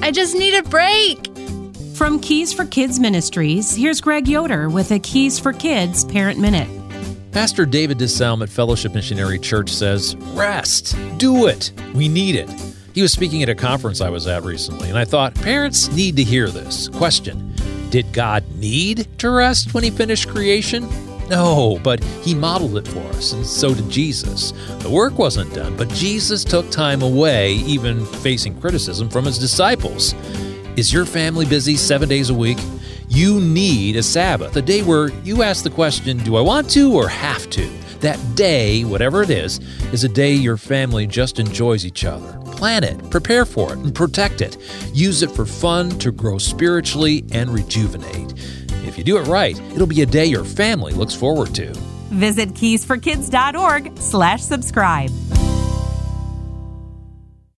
I just need a break. From Keys for Kids Ministries, here's Greg Yoder with a Keys for Kids Parent Minute. Pastor David DeSalm at Fellowship Missionary Church says, rest. Do it. We need it. He was speaking at a conference I was at recently, and I thought, parents need to hear this. Question, did God need to rest when he finished creation? No, but he modeled it for us, and so did Jesus. The work wasn't done, but Jesus took time away, even facing criticism from his disciples. Is your family busy 7 days a week? You need a Sabbath, a day where you ask the question, do I want to or have to? That day, whatever it is a day your family just enjoys each other. Plan it, prepare for it, and protect it. Use it for fun to grow spiritually and rejuvenate. If you do it right, it'll be a day your family looks forward to. Visit keysforkids.org/subscribe.